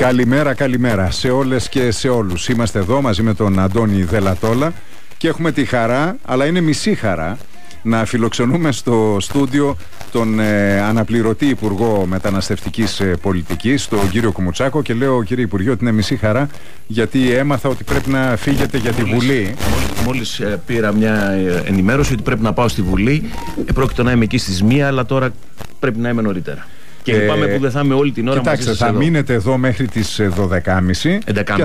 Καλημέρα, καλημέρα σε όλες και σε όλους. Είμαστε εδώ μαζί με τον Αντώνη Δελατόλα και έχουμε τη χαρά, αλλά είναι μισή χαρά, να φιλοξενούμε στο στούντιο τον αναπληρωτή Υπουργό Μεταναστευτικής Πολιτικής, τον κύριο Κουμουτσάκο, και λέω, κύριε Υπουργέ, ότι είναι μισή χαρά γιατί έμαθα ότι πρέπει να φύγετε για τη Βουλή. Μόλις πήρα μια ενημέρωση ότι πρέπει να πάω στη Βουλή. Πρόκειται να είμαι εκεί στις 1, αλλά τώρα πρέπει να είμαι νωρίτερα. Και λυπάμαι που δεν θα είμαι όλη την ώρα. Κοιτάξτε, θα μείνετε εδώ μέχρι τις 12.30.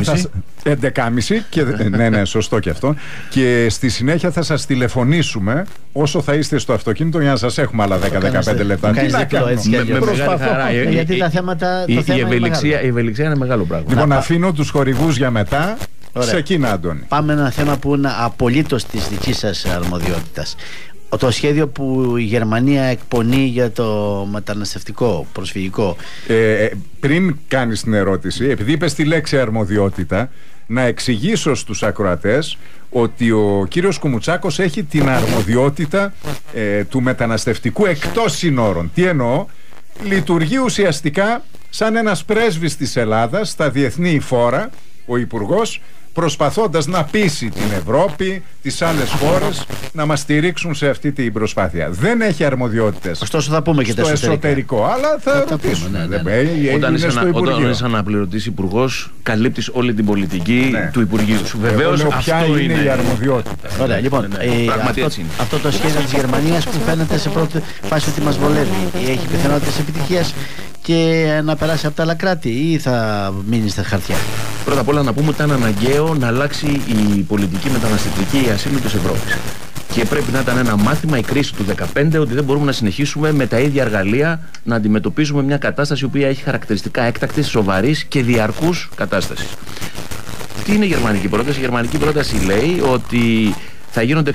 11.30 και ναι, σωστό και αυτό. Και στη συνέχεια θα σας τηλεφωνήσουμε όσο θα είστε στο αυτοκίνητο για να σας έχουμε άλλα 10-15 λεπτά. Τι να κάνω, με μεγάλη χαρά. Γιατί τα θέματα. Η ευελιξία είναι μεγάλο πράγμα. Λοιπόν, αφήνω τους χορηγούς για μετά. Ξεκίνα, Αντώνη. Πάμε ένα θέμα που είναι απολύτως της δικής σας αρμοδιότητας. Το σχέδιο που η Γερμανία εκπονεί για το μεταναστευτικό, προσφυγικό. Πριν κάνεις την ερώτηση, επειδή είπες τη λέξη αρμοδιότητα, να εξηγήσω στους ακροατές ότι ο κύριος Κουμουτσάκος έχει την αρμοδιότητα του μεταναστευτικού εκτός συνόρων. Τι εννοώ? Λειτουργεί ουσιαστικά σαν ένας πρέσβης της Ελλάδας στα διεθνή φόρα, ο Υπουργός, προσπαθώντας να πείσει την Ευρώπη, τις άλλες χώρες να μας στηρίξουν σε αυτή την προσπάθεια. Δεν έχει αρμοδιότητες. Ωστόσο θα πούμε και στο εσωτερικό, αλλά θα ρωτήσουμε. Όταν είσαι αναπληρωτής υπουργός, καλύπτεις όλη την πολιτική του Υπουργείου σου. Βεβαίως, ποια είναι η αρμοδιότητα. Ωραία, λοιπόν, αυτό το σχέδιο της Γερμανίας που φαίνεται σε πρώτη φάση ότι μας βολεύει, έχει πιθανότητες επιτυχίας και να περάσει από τα άλλα κράτη, ή θα μείνει στα χαρτιά? Πρώτα απ' όλα να πούμε ότι ήταν αναγκαίο να αλλάξει η πολιτική μεταναστευτική ασύλου της Ευρώπης. Και πρέπει να ήταν ένα μάθημα η κρίση του 2015 ότι δεν μπορούμε να συνεχίσουμε με τα ίδια εργαλεία να αντιμετωπίζουμε μια κατάσταση η οποία έχει χαρακτηριστικά έκτακτης, σοβαρής και διαρκούς κατάστασης. Τι είναι η γερμανική πρόταση? Η γερμανική πρόταση λέει ότι θα γίνονται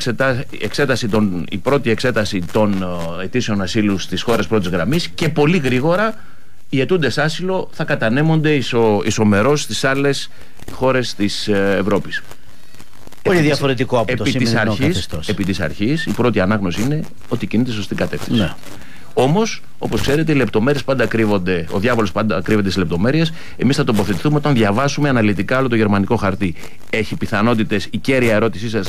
η πρώτη εξέταση των αιτήσεων ασύλου στις χώρες πρώτης γραμμής και πολύ γρήγορα οι αιτούντες άσυλο θα κατανέμονται ισομερώς στις άλλες χώρες της Ευρώπης. Πολύ διαφορετικό από το σημερινό καθεστώς. Επί της αρχής η πρώτη ανάγνωση είναι ότι κινείται σωστή κατεύθυνση. Ναι. Όμως, όπως ξέρετε, οι λεπτομέρειες πάντα κρύβονται, ο διάβολος πάντα κρύβεται στις λεπτομέρειες. Εμείς θα τοποθετηθούμε όταν διαβάσουμε αναλυτικά όλο το γερμανικό χαρτί. Έχει πιθανότητες η κέρια ερώτησή σας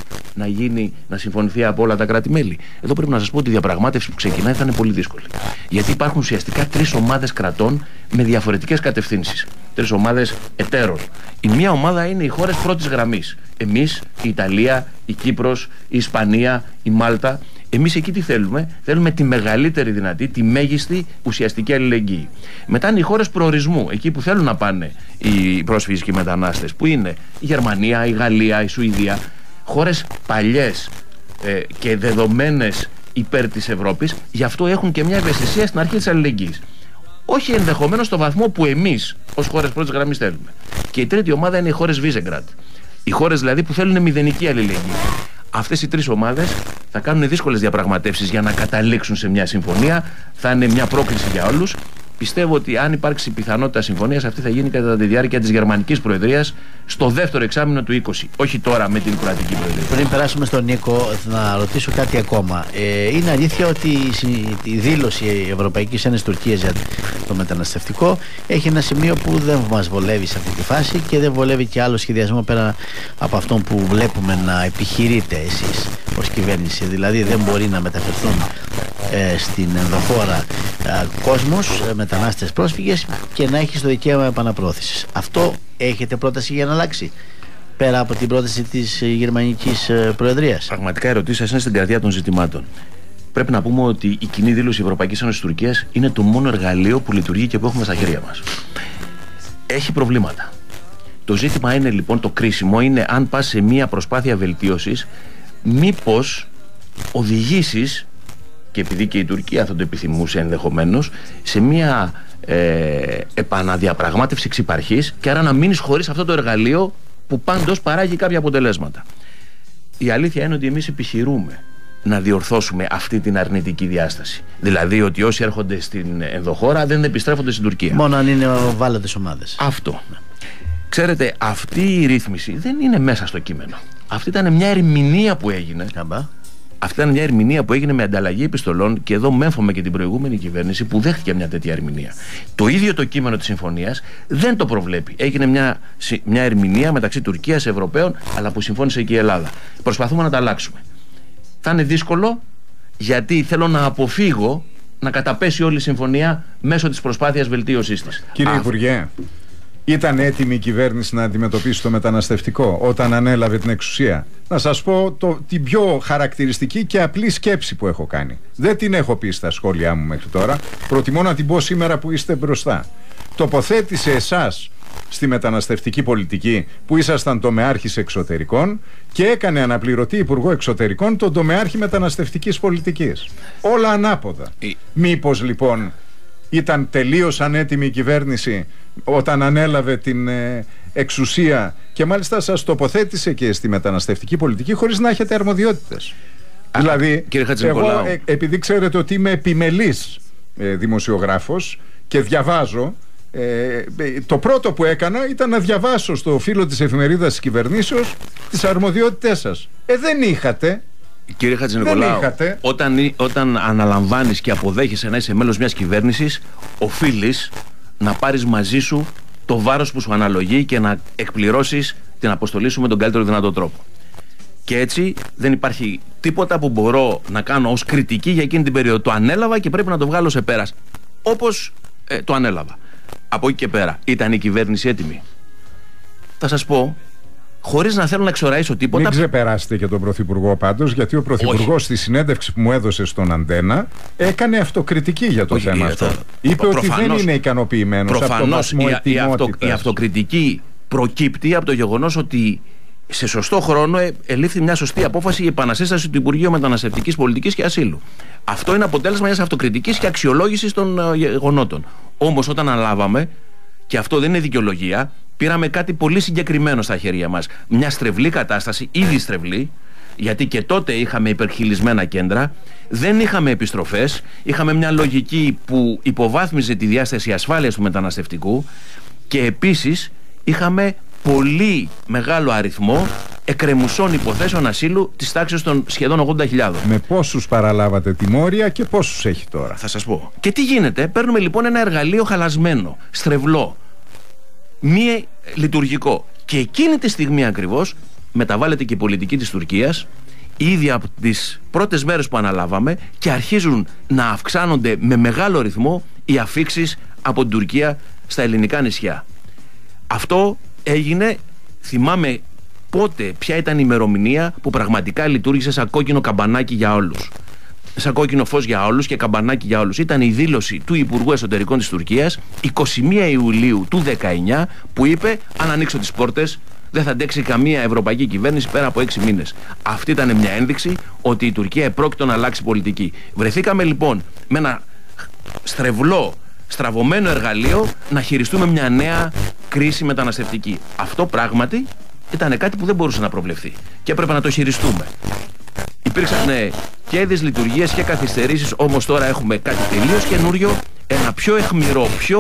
να συμφωνηθεί από όλα τα κράτη-μέλη? Εδώ πρέπει να σας πω ότι η διαπραγμάτευση που ξεκινάει θα είναι πολύ δύσκολη. Γιατί υπάρχουν ουσιαστικά 3 ομάδες κρατών με διαφορετικές κατευθύνσεις. 3 ομάδες εταίρων. Η μία ομάδα είναι οι χώρες πρώτης γραμμής. Εμείς, η Ιταλία, η Κύπρος, η Ισπανία, η Μάλτα. Εμείς εκεί τι θέλουμε? Θέλουμε τη μεγαλύτερη δυνατή, τη μέγιστη ουσιαστική αλληλεγγύη. Μετά είναι οι χώρες προορισμού, εκεί που θέλουν να πάνε οι πρόσφυγες και οι μετανάστες, που είναι η Γερμανία, η Γαλλία, η Σουηδία. Χώρες παλιές και δεδομένες υπέρ της Ευρώπης, γι' αυτό έχουν και μια ευαισθησία στην αρχή της αλληλεγγύης. Όχι ενδεχομένως στο βαθμό που εμείς ως χώρες πρώτης γραμμής θέλουμε. Και η τρίτη ομάδα είναι οι χώρες Βίζεγκραντ. Οι χώρες δηλαδή που θέλουν μηδενική αλληλεγγύη. Αυτές οι 3 ομάδες θα κάνουν δύσκολες διαπραγματεύσεις για να καταλήξουν σε μια συμφωνία. Θα είναι μια πρόκληση για όλους. Πιστεύω ότι αν υπάρξει πιθανότητα συμφωνίας, αυτή θα γίνει κατά τη διάρκεια της Γερμανικής Προεδρίας στο δεύτερο εξάμηνο του 20. Όχι τώρα με την Κροατική Προεδρία. Πριν περάσουμε στον Νίκο, να ρωτήσω κάτι ακόμα. Είναι αλήθεια ότι η δήλωση Ευρωπαϊκής Ένωσης Τουρκίας για το μεταναστευτικό έχει ένα σημείο που δεν μας βολεύει σε αυτή τη φάση και δεν βολεύει και άλλο σχεδιασμό πέρα από αυτόν που βλέπουμε να επιχειρείτε εσείς ως κυβέρνηση? Δηλαδή δεν μπορεί να μεταφερθούν στην ενδοχώρα κόσμος, μετανάστες, πρόσφυγες, και να έχει το δικαίωμα επαναπρόθεσης. Αυτό έχετε πρόταση για να αλλάξει, πέρα από την πρόταση της Γερμανικής Προεδρίας? Πραγματικά οι ερωτήσεις σας είναι στην καρδιά των ζητημάτων. Πρέπει να πούμε ότι η κοινή δήλωση Ευρωπαϊκής Ένωσης Τουρκίας είναι το μόνο εργαλείο που λειτουργεί και που έχουμε στα χέρια μας. Έχει προβλήματα. Το ζήτημα είναι λοιπόν, το κρίσιμο είναι αν πας σε μια προσπάθεια βελτίωσης, μήπως οδηγήσεις, και επειδή και η Τουρκία θα το επιθυμούσε ενδεχομένως, σε μια επαναδιαπραγμάτευση εξυπαρχής, και άρα να μείνεις χωρίς αυτό το εργαλείο που πάντως παράγει κάποια αποτελέσματα. Η αλήθεια είναι ότι εμείς επιχειρούμε να διορθώσουμε αυτή την αρνητική διάσταση. Δηλαδή ότι όσοι έρχονται στην ενδοχώρα δεν επιστρέφονται στην Τουρκία. Μόνο αν είναι βάλλοντες ομάδες. Αυτό. Ξέρετε, αυτή η ρύθμιση δεν είναι μέσα στο κείμενο. Αυτή ήταν μια ερμηνεία που έγινε Αυτή ήταν μια ερμηνεία που έγινε με ανταλλαγή επιστολών, και εδώ μέμφωμε και την προηγούμενη κυβέρνηση που δέχτηκε μια τέτοια ερμηνεία. Το ίδιο το κείμενο της συμφωνίας δεν το προβλέπει. Έγινε μια ερμηνεία μεταξύ Τουρκίας, Ευρωπαίων, αλλά που συμφώνησε και η Ελλάδα. Προσπαθούμε να τα αλλάξουμε. Θα είναι δύσκολο, γιατί θέλω να αποφύγω να καταπέσει όλη η συμφωνία μέσω της προσπάθειας βελτίωσής της. Κύριε Υπουργέ, ήταν έτοιμη η κυβέρνηση να αντιμετωπίσει το μεταναστευτικό όταν ανέλαβε την εξουσία? Να σας πω την πιο χαρακτηριστική και απλή σκέψη που έχω κάνει. Δεν την έχω πει στα σχόλιά μου μέχρι τώρα. Προτιμώ να την πω σήμερα που είστε μπροστά. Τοποθέτησε εσάς στη μεταναστευτική πολιτική που ήσασταν τομεάρχης εξωτερικών και έκανε αναπληρωτή υπουργό εξωτερικών τον τομεάρχη μεταναστευτικής πολιτικής. Όλα ανάποδα. Μήπως λοιπόν ήταν τελείως ανέτοιμη η κυβέρνηση όταν ανέλαβε την εξουσία και μάλιστα σας τοποθέτησε και στη μεταναστευτική πολιτική χωρίς να έχετε αρμοδιότητες? Δηλαδή, εγώ επειδή ξέρετε ότι είμαι επιμελής δημοσιογράφος και διαβάζω, το πρώτο που έκανα ήταν να διαβάσω στο φύλλο της εφημερίδας της κυβερνήσεως τις αρμοδιότητές σας. Δεν είχατε. Κύριε Χατζηνικολάου, όταν αναλαμβάνεις και αποδέχεσαι να είσαι μέλος μιας κυβέρνησης, οφείλεις να πάρεις μαζί σου το βάρος που σου αναλογεί και να εκπληρώσεις την αποστολή σου με τον καλύτερο δυνατό τρόπο. Και έτσι δεν υπάρχει τίποτα που μπορώ να κάνω ως κριτική για εκείνη την περίοδο. Το ανέλαβα και πρέπει να το βγάλω σε πέρας. Όπως το ανέλαβα. Από εκεί και πέρα, ήταν η κυβέρνηση έτοιμη? Θα σας πω, χωρίς να θέλω να εξοραίσω τίποτα. Μην ξεπεράσετε και τον Πρωθυπουργό πάντως, γιατί ο Πρωθυπουργός στη συνέντευξη που μου έδωσε στον Αντένα έκανε αυτοκριτική για το θέμα αυτό. Είπε ότι δεν είναι ικανοποιημένος από το βαθμό ετοιμότητας. Η αυτοκριτική προκύπτει από το γεγονός ότι σε σωστό χρόνο ελήφθη μια σωστή απόφαση η επανασύσταση του Υπουργείου Μεταναστευτικής Πολιτικής και Ασύλου. Αυτό είναι αποτέλεσμα μιας αυτοκριτικής και αξιολόγησης των γεγονότων. Όμως όταν αναλάβαμε, και αυτό δεν είναι δικαιολογία, πήραμε κάτι πολύ συγκεκριμένο στα χέρια μας. Μια στρεβλή κατάσταση, ήδη στρεβλή, γιατί και τότε είχαμε υπερχειλισμένα κέντρα, δεν είχαμε επιστροφές, είχαμε μια λογική που υποβάθμιζε τη διάσταση ασφάλειας του μεταναστευτικού και επίσης είχαμε πολύ μεγάλο αριθμό εκκρεμουσών υποθέσεων ασύλου της τάξης των σχεδόν 80.000. Με πόσους παραλάβατε τιμώρια και πόσους έχει τώρα? Θα σας πω. Και τι γίνεται? Παίρνουμε λοιπόν ένα εργαλείο χαλασμένο, στρεβλό, μη λειτουργικό. Και εκείνη τη στιγμή ακριβώς μεταβάλλεται και η πολιτική της Τουρκίας, ήδη από τις πρώτες μέρες που αναλάβαμε, και αρχίζουν να αυξάνονται με μεγάλο ρυθμό οι αφίξεις από την Τουρκία στα ελληνικά νησιά. Αυτό έγινε, θυμάμαι πότε, ποια ήταν η ημερομηνία που πραγματικά λειτουργήσε σαν κόκκινο καμπανάκι για όλους. Σαν κόκκινο φως για όλους και καμπανάκι για όλους. Ήταν η δήλωση του Υπουργού Εσωτερικών της Τουρκίας 21 Ιουλίου του 19, που είπε: αν ανοίξω τις πόρτες δεν θα αντέξει καμία ευρωπαϊκή κυβέρνηση πέρα από 6 μήνες. Αυτή ήταν μια ένδειξη ότι η Τουρκία επρόκειτο να αλλάξει πολιτική. Βρεθήκαμε λοιπόν με ένα στραβωμένο εργαλείο να χειριστούμε μια νέα κρίση μεταναστευτική. Αυτό πράγματι ήταν κάτι που δεν μπορούσε να προβλεφθεί και έπρεπε να το χειριστούμε. Υπήρξαν και δυσλειτουργίες και καθυστερήσεις, όμως τώρα έχουμε κάτι τελείως καινούριο, ένα πιο αιχμηρό, πιο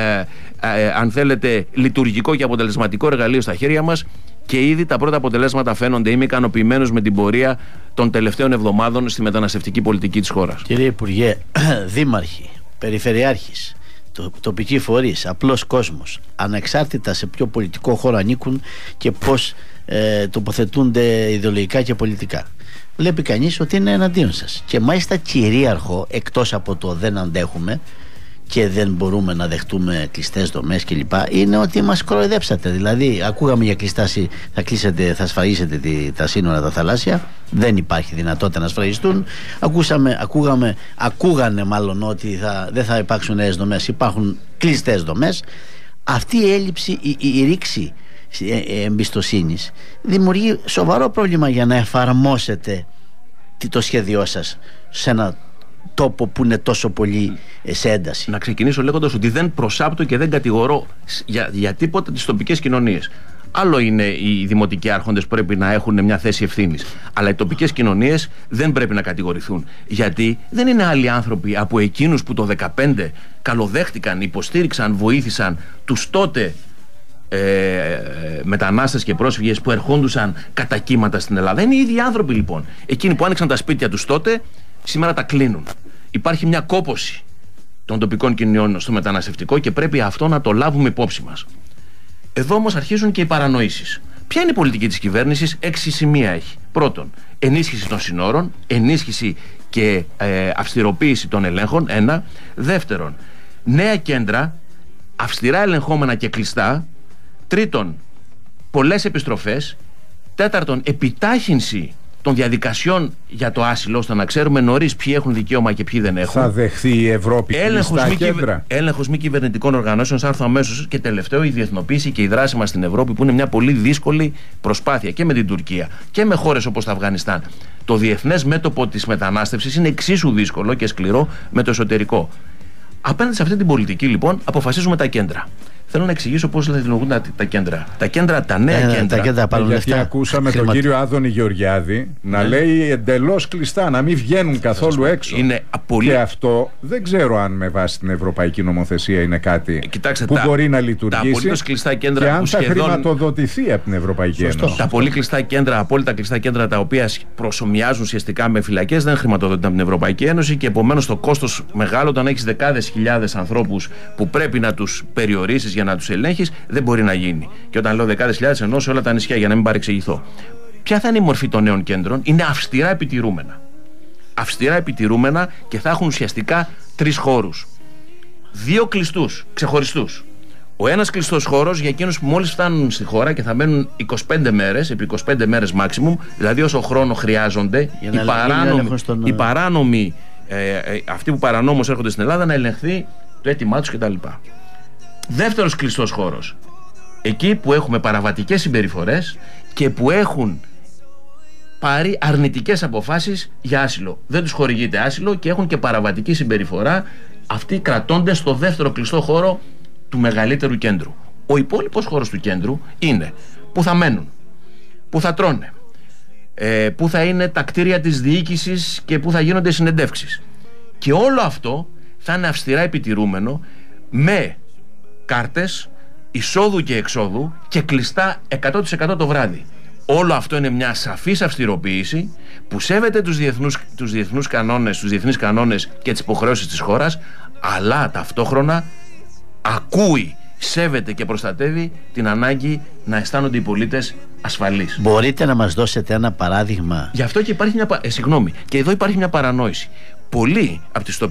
αν θέλετε λειτουργικό και αποτελεσματικό εργαλείο στα χέρια μας, και ήδη τα πρώτα αποτελέσματα φαίνονται. Είμαι ικανοποιημένος με την πορεία των τελευταίων εβδομάδων στη μεταναστευτική πολιτική της χώρας. Κύριε Υπουργέ, δήμαρχοι, περιφερειάρχης, τοπικοί φορείς, απλός κόσμος, ανεξάρτητα σε ποιο πολιτικό χώρο ανήκουν και πώς τοποθετούνται ιδεολογικά και πολιτικά, βλέπει κανείς ότι είναι εναντίον σας. Και μάλιστα κυρίαρχο, εκτός από το δεν αντέχουμε και δεν μπορούμε να δεχτούμε κλειστές δομές κλπ, είναι ότι μας κοροϊδέψατε. Δηλαδή ακούγαμε για κλειστά, θα σφραγίσετε τα σύνορα τα θαλάσσια, δεν υπάρχει δυνατότητα να σφραγιστούν. Ακούγανε μάλλον ότι δεν θα υπάρξουν νέες δομές, υπάρχουν κλειστές δομές. Αυτή η έλλειψη, η ρήξη εμπιστοσύνης δημιουργεί σοβαρό πρόβλημα για να εφαρμόσετε το σχέδιό σας σε ένα τόπο που είναι τόσο πολύ σε ένταση. Να ξεκινήσω λέγοντας ότι δεν προσάπτω και δεν κατηγορώ για τίποτα τις τοπικές κοινωνίες. Άλλο είναι οι δημοτικοί άρχοντες που πρέπει να έχουν μια θέση ευθύνης. Αλλά οι τοπικές κοινωνίες δεν πρέπει να κατηγορηθούν. Γιατί δεν είναι άλλοι άνθρωποι από εκείνους που το 2015 καλοδέχτηκαν, υποστήριξαν, βοήθησαν τους τότε μετανάστες και πρόσφυγες που ερχόντουσαν κατά κύματα στην Ελλάδα. Είναι οι ίδιοι άνθρωποι λοιπόν. Εκείνοι που άνοιξαν τα σπίτια τους τότε, σήμερα τα κλείνουν. Υπάρχει μια κόπωση των τοπικών κοινωνιών στο μεταναστευτικό και πρέπει αυτό να το λάβουμε υπόψη μας. Εδώ όμως αρχίζουν και οι παρανοήσεις. Ποια είναι η πολιτική της κυβέρνησης? 6 σημεία έχει. Πρώτον, ενίσχυση των συνόρων, ενίσχυση και αυστηροποίηση των ελέγχων. 1. Δεύτερον, νέα κέντρα, αυστηρά ελεγχόμενα και κλειστά. Τρίτον, πολλές επιστροφές. Τέταρτον, επιτάχυνση των διαδικασιών για το άσυλο, ώστε να ξέρουμε νωρίς ποιοι έχουν δικαίωμα και ποιοι δεν έχουν. Θα δεχθεί η Ευρώπη κλειστά κέντρα? Έλεγχος μη κυβερνητικών οργανώσεων, θα έρθω αμέσως. Και τελευταίο, η διεθνοποίηση και η δράση μας στην Ευρώπη, που είναι μια πολύ δύσκολη προσπάθεια και με την Τουρκία και με χώρες όπως το Αφγανιστάν. Το διεθνές μέτωπο της μετανάστευσης είναι εξίσου δύσκολο και σκληρό με το εσωτερικό. Απέναντι σε αυτή την πολιτική, λοιπόν, αποφασίζουμε τα κέντρα. Θέλω να εξηγήσω πώς λειτουργούν τα κέντρα. Τα κέντρα, τα νέα κέντρα. Γιατί ακούσαμε τον κύριο Άδωνη Γεωργιάδη να λέει εντελώς κλειστά, να μην βγαίνουν καθόλου έξω. Και αυτό δεν ξέρω αν με βάση την ευρωπαϊκή νομοθεσία είναι κάτι που μπορεί να λειτουργήσει. Τα απολύτως κλειστά κέντρα και αν θα χρηματοδοτηθεί από την Ευρωπαϊκή Ένωση. Τα πολύ κλειστά κέντρα, απόλυτα κλειστά κέντρα, τα οποία προσομοιάζουν ουσιαστικά με φυλακές, δεν χρηματοδοτούνται από την Ευρωπαϊκή Ένωση και επομένως το κόστος μεγάλο, όταν έχεις δεκάδες χιλιάδες ανθρώπους που πρέπει να τους περιορίσεις για να τους ελέγχεις, δεν μπορεί να γίνει. Και όταν λέω δεκάδες χιλιάδες, εννοώ σε όλα τα νησιά, για να μην παρεξηγηθώ. Ποια θα είναι η μορφή των νέων κέντρων? Είναι αυστηρά επιτηρούμενα. Αυστηρά επιτηρούμενα και θα έχουν ουσιαστικά 3 χώρους. 2 κλειστούς, ξεχωριστούς. Ο ένας κλειστός χώρος για εκείνους που μόλις φτάνουν στη χώρα και θα μένουν 25 μέρες, επί 25 μέρες maximum, δηλαδή όσο χρόνο χρειάζονται οι παράνομοι, αυτοί που παρανόμως έρχονται στην Ελλάδα, να ελεγχθεί το αίτημά τους κτλ. Δεύτερος κλειστός χώρος, εκεί που έχουμε παραβατικές συμπεριφορές και που έχουν πάρει αρνητικές αποφάσεις για άσυλο. Δεν τους χορηγείται άσυλο και έχουν και παραβατική συμπεριφορά. Αυτοί κρατώνται στο δεύτερο κλειστό χώρο του μεγαλύτερου κέντρου. Ο υπόλοιπος χώρος του κέντρου είναι που θα μένουν, που θα τρώνε, που θα είναι τα κτίρια της διοίκησης και που θα γίνονται συνεντεύξεις. Και όλο αυτό θα είναι αυστηρά επιτηρούμενο με κάρτες εισόδου και εξόδου και κλειστά 100% το βράδυ. Όλο αυτό είναι μια σαφής αυστηροποίηση που σέβεται τους διεθνείς κανόνες και τις υποχρεώσεις της χώρας, αλλά ταυτόχρονα ακούει, σέβεται και προστατεύει την ανάγκη να αισθάνονται οι πολίτες ασφαλείς. Μπορείτε να μας δώσετε ένα παράδειγμα? Γι' αυτό και υπάρχει και εδώ υπάρχει μια παρανόηση. Πολλοί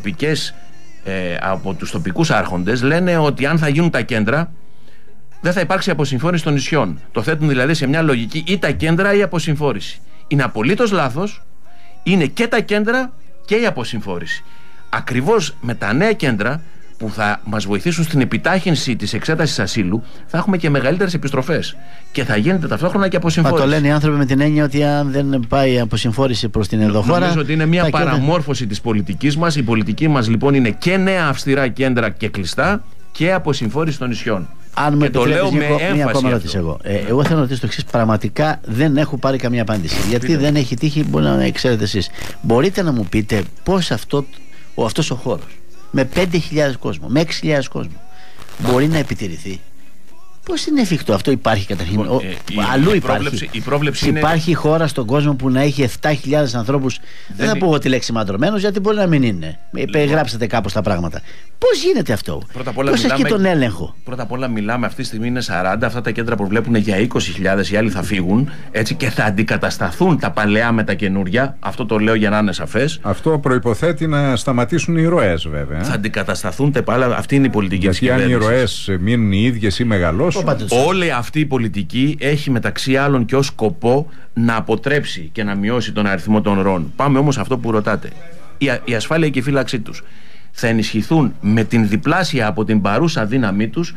από τους τοπικούς άρχοντες λένε ότι αν θα γίνουν τα κέντρα, δεν θα υπάρξει αποσυμφόρηση των νησιών. Το θέτουν δηλαδή σε μια λογική ή τα κέντρα ή αποσυμφόρηση. Είναι απολύτως λάθος. Είναι και τα κέντρα και η αποσυμφόρηση. Ακριβώς με τα νέα κέντρα που θα μας βοηθήσουν στην επιτάχυνση της εξέτασης ασύλου, θα έχουμε και μεγαλύτερες επιστροφές. Και θα γίνεται ταυτόχρονα και αποσυμφόρηση. Μα το λένε οι άνθρωποι με την έννοια ότι αν δεν πάει η αποσυμφόρηση προς την ενδοχώρα. Νομίζω ότι είναι μια παραμόρφωση της πολιτικής μας. Η πολιτική μας λοιπόν είναι και νέα αυστηρά κέντρα και κλειστά και αποσυμφόρηση των νησιών. Αν με το λέω με έμφαση. Μία ακόμα ερώτηση εγώ. Εγώ θέλω να ρωτήσω το εξής. Πραγματικά δεν έχω πάρει καμία απάντηση. Γιατί δεν έχει τύχει, μπορεί να ξέρετε εσείς. Μπορείτε να μου πείτε πώς αυτός ο χώρος με 5.000 κόσμο, με 6.000 κόσμο μπορεί να επιτηρηθεί? Πώς είναι εφικτό αυτό? Υπάρχει καταρχήν? Αλλού υπάρχει. Υπάρχει χώρα στον κόσμο που να έχει 7.000 ανθρώπους. Δεν θα πω εγώ τη λέξη μαντρωμένος, γιατί μπορεί να μην είναι. Περιγράψατε κάπως τα πράγματα. Πώς γίνεται αυτό? Πώς έχει τον έλεγχο? Πρώτα απ' όλα μιλάμε, αυτή τη στιγμή είναι 40. Αυτά τα κέντρα προβλέπουν για 20.000. Οι άλλοι θα φύγουν έτσι, και θα αντικατασταθούν τα παλαιά με τα καινούρια. Αυτό το λέω για να είναι σαφές. Αυτό προϋποθέτει να σταματήσουν οι ροές, βέβαια. Θα αντικατασταθούν τα παλαιά. Αυτή είναι η πολιτική της κυβέρνησης. Γιατί αν οι ροές μείνουν οι ίδιες ή μεγαλώσουν. Όλη αυτή η πολιτική έχει μεταξύ άλλων και ως σκοπό να αποτρέψει και να μειώσει τον αριθμό των ροών. Πάμε όμως σε αυτό που ρωτάτε. Η ασφάλεια και η φύλαξή τους θα ενισχυθούν με την διπλάσια από την παρούσα δύναμή τους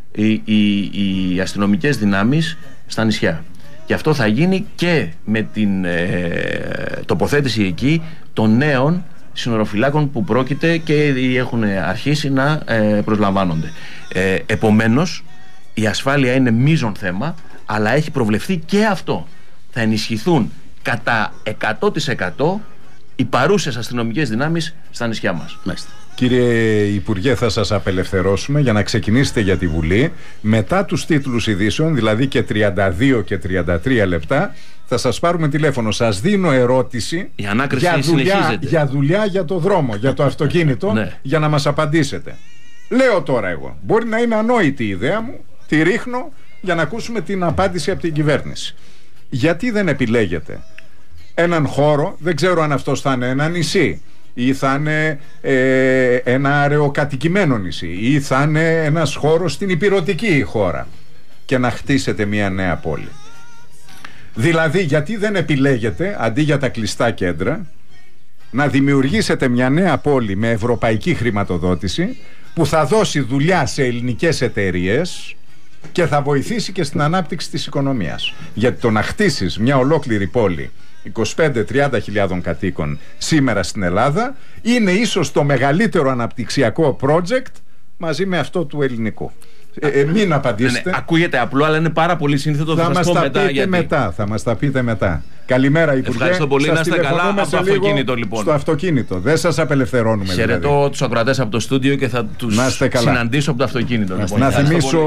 οι αστυνομικές δυνάμεις στα νησιά. Και αυτό θα γίνει και με την τοποθέτηση εκεί των νέων συνοροφυλάκων που πρόκειται και έχουν αρχίσει να προσλαμβάνονται. Επομένως, η ασφάλεια είναι μείζον θέμα, αλλά έχει προβλεφθεί και αυτό. Θα ενισχυθούν κατά 100% οι παρούσες αστυνομικές δυνάμεις στα νησιά μας. Μάλιστα. Κύριε Υπουργέ, θα σας απελευθερώσουμε για να ξεκινήσετε για τη Βουλή. Μετά τους τίτλους ειδήσεων, δηλαδή και 32 και 33 λεπτά, θα σας πάρουμε τηλέφωνο. Σας δίνω ερώτηση για δουλειά για το δρόμο, για το αυτοκίνητο, ναι, για να μας απαντήσετε. Λέω τώρα εγώ, μπορεί να είναι ανόητη η ιδέα μου, τη ρίχνω για να ακούσουμε την απάντηση από την κυβέρνηση. Γιατί δεν επιλέγετε έναν χώρο, δεν ξέρω αν αυτός θα είναι ένα νησί ή θα είναι ένα αραιοκατοικημένο νησί ή θα είναι ένας χώρος στην υπηρωτική χώρα, και να χτίσετε μια νέα πόλη. Δηλαδή, γιατί δεν επιλέγετε, αντί για τα κλειστά κέντρα, να δημιουργήσετε μια νέα πόλη με ευρωπαϊκή χρηματοδότηση που θα δώσει δουλειά σε ελληνικές εταιρείες και θα βοηθήσει και στην ανάπτυξη της οικονομίας. Γιατί το να χτίσεις μια ολόκληρη πόλη 25-30 χιλιάδων κατοίκων σήμερα στην Ελλάδα είναι ίσως το μεγαλύτερο αναπτυξιακό project μαζί με αυτό του ελληνικού. Μην απαντήσετε. Ναι, ακούγεται απλό, αλλά είναι πάρα πολύ σύνθετο. Θα μας τα πείτε μετά. Θα μας τα πείτε μετά. Καλημέρα, Υπουργέ. Ευχαριστώ πολύ. Να είστε καλά. Από το αυτοκίνητο, λοιπόν. Στο αυτοκίνητο. Δεν σας απελευθερώνουμε. Χαιρετώ τους ακροατές από το στούντιο και θα τους συναντήσω από το αυτοκίνητο. Να θυμίσω